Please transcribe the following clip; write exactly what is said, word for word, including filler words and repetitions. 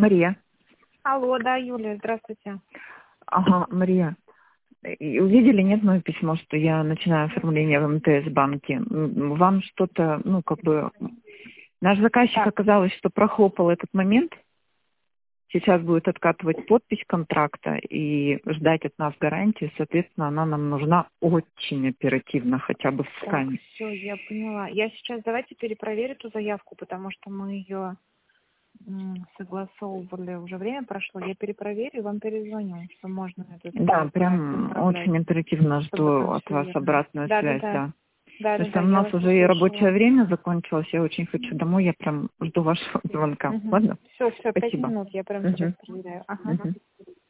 Мария. Алло, да, Юлия, здравствуйте. Ага, Мария. И увидели, нет, мое письмо, что я начинаю оформление в МТС-банке? М, Вам что-то, ну, как бы... Наш заказчик Так. оказалось, что прохлопал этот момент. Сейчас будет откатывать подпись контракта и ждать от нас гарантии. Соответственно, она нам нужна очень оперативно, хотя бы в Так, скане. все, я поняла. Я сейчас давайте перепроверю эту заявку, потому что мы ее м, согласовывали, уже время прошло. Я перепроверю и вам перезвоню, что можно этот Да, э, проект прям отправлять, очень оперативно чтобы жду там от все вас верно. обратную Да, да, связь, да. да. Да, Потому да, что да, у я нас вас уже и услышала. рабочее время закончилось, я очень хочу домой, я прям жду вашего звонка. Угу. Ладно? Все, все, пять Спасибо. минут, я прямо сейчас Мгм. проверяю. Ага. Мгм.